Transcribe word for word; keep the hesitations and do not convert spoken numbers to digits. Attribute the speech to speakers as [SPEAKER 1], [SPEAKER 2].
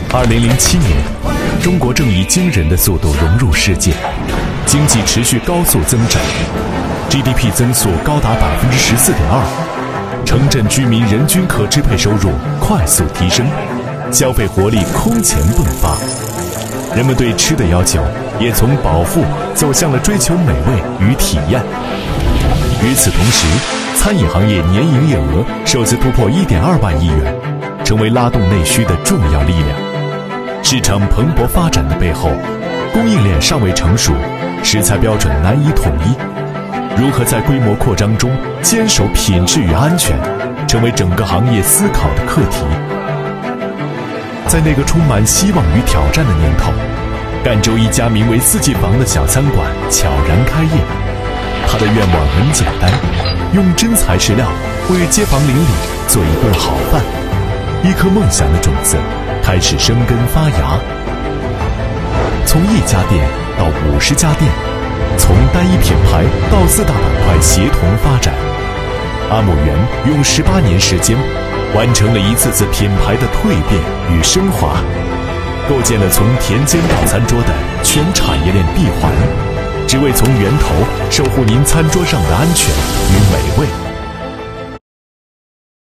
[SPEAKER 1] 二零零七年，中国正以惊人的速度融入世界，经济持续高速增长 ，G D P 增速高达百分之十四点二，城镇居民人均可支配收入快速提升，消费活力空前迸发。人们对吃的要求也从饱腹走向了追求美味与体验。与此同时，餐饮行业年营业额首次突破 一点二万亿元，成为拉动内需的重要力量。市场蓬勃发展的背后，供应链尚未成熟，食材标准难以统一。如何在规模扩张中坚守品质与安全，成为整个行业思考的课题。在那个充满希望与挑战的年头，赣州一家名为四季坊的小餐馆悄然开业。他的愿望很简单，用真材实料为街坊邻里做一顿好饭。一颗梦想的种子开始生根发芽，从一家店到五十家店，从单一品牌到四大板块协同发展。阿姆园用十八年时间，完成了一次次品牌的蜕变与升华，构建了从田间到餐桌的全产业链闭环，只为从源头守护您餐桌上的安全与美味。